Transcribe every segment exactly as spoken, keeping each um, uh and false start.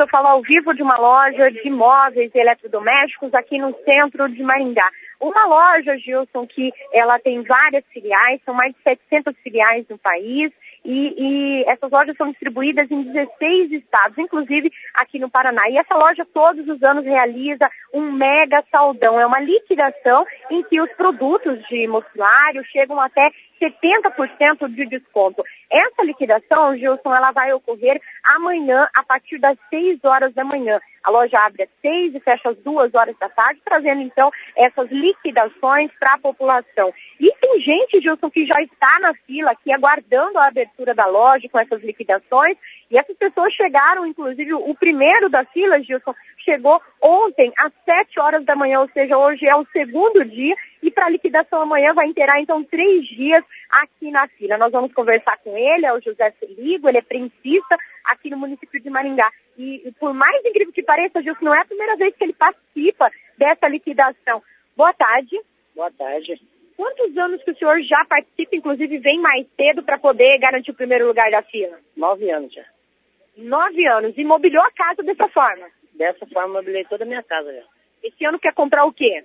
eu falo ao vivo de uma loja de móveis e eletrodomésticos aqui no centro de Maringá. Uma loja, Gilson, que ela tem várias filiais, são mais de setecentas filiais no país, e, e essas lojas são distribuídas em dezesseis estados, inclusive aqui no Paraná. E essa loja todos os anos realiza um mega saldão, é uma liquidação em que os produtos de mostruário chegam até setenta por cento de desconto. Essa liquidação, Gilson, ela vai ocorrer amanhã a partir das seis horas da manhã. A loja abre às seis e fecha às duas horas da tarde, trazendo então essas liquidações para a população. E tem gente, Gilson, que já está na fila aqui aguardando a abertura da loja com essas liquidações. E essas pessoas chegaram, inclusive o primeiro da fila, Gilson, chegou ontem às sete horas da manhã, ou seja, hoje é o segundo dia. E para a liquidação amanhã vai inteirar, então, três dias aqui na fila. Nós vamos conversar com ele, é o José Feligo, ele é prensista aqui no município de Maringá. E, e por mais incrível que pareça, Gilson, não é a primeira vez que ele participa dessa liquidação. Boa tarde. Boa tarde. Quantos anos que o senhor já participa, inclusive vem mais cedo para poder garantir o primeiro lugar da fila? Nove anos já. Nove anos. E mobiliou a casa dessa forma? Dessa forma, mobilei toda a minha casa já. Esse ano quer comprar o quê?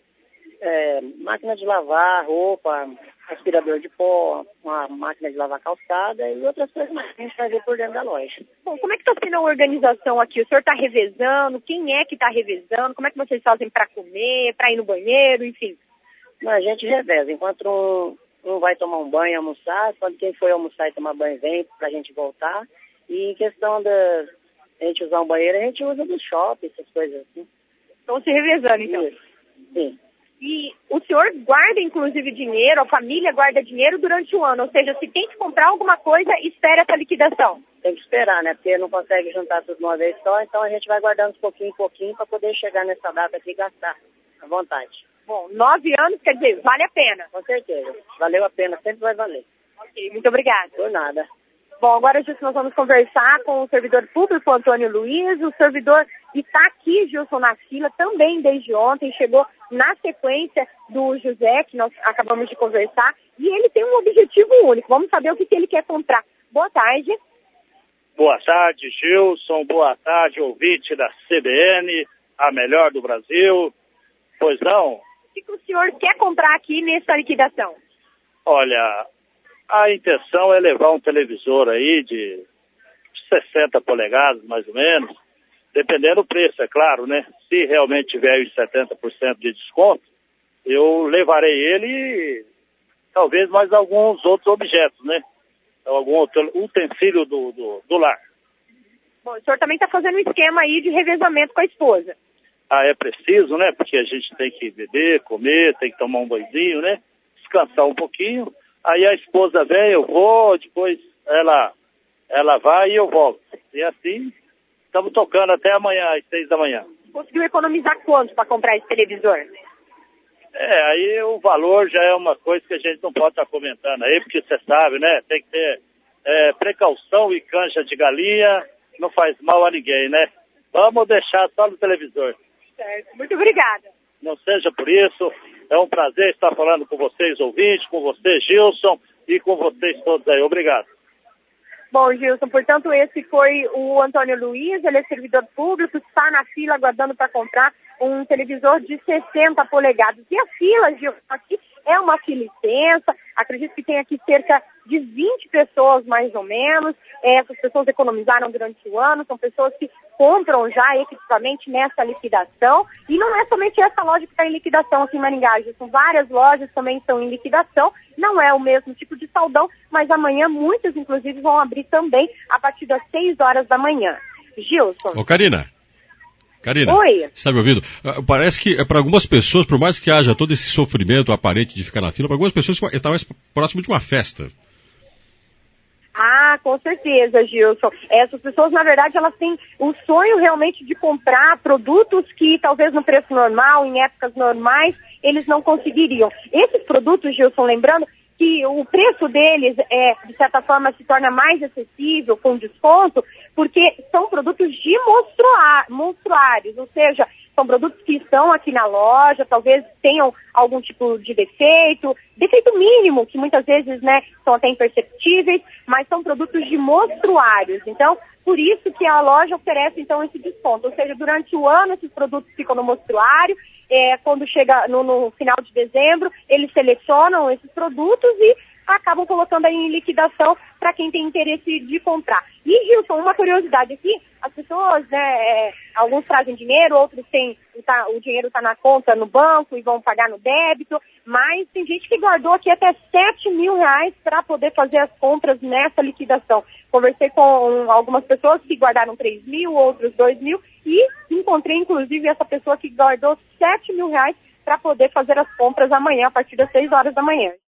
É, máquina de lavar, roupa, aspirador de pó, uma máquina de lavar calçada e outras coisas mais que a gente vai ver por dentro da loja. Bom, como é que está sendo a organização aqui? O senhor está revezando? Quem é que está revezando? Como é que vocês fazem para comer, para ir no banheiro, enfim? A gente reveza. Enquanto um, um vai tomar um banho e almoçar, quando quem for almoçar e tomar banho vem para a gente voltar. E em questão da a gente usar um banheiro, a gente usa do shopping, essas coisas assim. Estão se revezando, então? Isso. Sim. E o senhor guarda, inclusive, dinheiro, a família guarda dinheiro durante o ano. Ou seja, se tem que comprar alguma coisa, espera essa liquidação. Tem que esperar, né? Porque não consegue juntar tudo de uma vez só, então a gente vai guardando um pouquinho em pouquinho para poder chegar nessa data aqui e gastar à vontade. Bom, nove anos, quer dizer, vale a pena. Com certeza. Valeu a pena, sempre vai valer. Ok, muito obrigada. Por nada. Bom, agora, Gilson, nós vamos conversar com o servidor público, Antônio Luiz. O servidor está aqui, Gilson, na fila, também desde ontem, chegou na sequência do José, que nós acabamos de conversar, e ele tem um objetivo único. Vamos saber o que, que ele quer comprar. Boa tarde. Boa tarde, Gilson. Boa tarde, ouvinte da C B N, a melhor do Brasil. Pois não? O que, que o senhor quer comprar aqui nessa liquidação? Olha, a intenção é levar um televisor aí de sessenta polegadas, mais ou menos, dependendo do preço, é claro, né? Se realmente tiver os setenta por cento de desconto, eu levarei ele e talvez mais alguns outros objetos, né? Algum outro utensílio do, do, do lar. Bom, o senhor também está fazendo um esquema aí de revezamento com a esposa. Ah, é preciso, né? Porque a gente tem que beber, comer, tem que tomar um banhozinho, né? Descansar um pouquinho. Aí a esposa vem, eu vou, depois ela, ela vai e eu volto. E assim, estamos tocando até amanhã, às seis da manhã. Conseguiu economizar quanto para comprar esse televisor? É, aí o valor já é uma coisa que a gente não pode estar comentando aí, porque você sabe, né? Tem que ter é, precaução e canja de galinha, não faz mal a ninguém, né? Vamos deixar só no televisor. Certo, muito obrigada. Não seja por isso, é um prazer estar falando com vocês, ouvintes, com você, Gilson, e com vocês todos aí. Obrigado. Bom, Gilson, portanto, esse foi o Antônio Luiz, ele é servidor público, está na fila aguardando para comprar um televisor de sessenta polegadas. E a fila, Gilson, aqui é uma fila extensa, acredito que tem aqui cerca de vinte pessoas, mais ou menos. Essas pessoas economizaram durante o ano, são pessoas que compram já efetivamente nessa liquidação. E não é somente essa loja que está em liquidação aqui em Maringá, Gilson, várias lojas também estão em liquidação. Não é o mesmo tipo de saldão, mas amanhã muitas, inclusive, vão abrir também a partir das seis horas da manhã. Gilson. Ô, Karina. Karina, Oi. Você está me ouvindo? Parece que para algumas pessoas, por mais que haja todo esse sofrimento aparente de ficar na fila, para algumas pessoas está mais próximo de uma festa. Ah, com certeza, Gilson. Essas pessoas, na verdade, elas têm o sonho realmente de comprar produtos que talvez no preço normal, em épocas normais, eles não conseguiriam. Esses produtos, Gilson, lembrando que o preço deles, é, de certa forma, se torna mais acessível, com desconto, porque são produtos de monstruários, ou seja, são produtos que estão aqui na loja, talvez tenham algum tipo de defeito, defeito mínimo, que muitas vezes, né, são até imperceptíveis, mas são produtos de monstruários. Então, por isso que a loja oferece, então, esse desconto. Ou seja, durante o ano, esses produtos ficam no mostruário, é, quando chega no, no final de dezembro, eles selecionam esses produtos e acabam colocando aí em liquidação para quem tem interesse de comprar. E, Gilson, uma curiosidade aqui, as pessoas, né, é, alguns trazem dinheiro, outros têm, tá, o dinheiro está na conta no banco e vão pagar no débito, mas tem gente que guardou aqui até sete mil reais para poder fazer as compras nessa liquidação. Conversei com algumas pessoas que guardaram três mil, outros dois mil, e encontrei, inclusive, essa pessoa que guardou sete mil reais para poder fazer as compras amanhã, a partir das seis horas da manhã.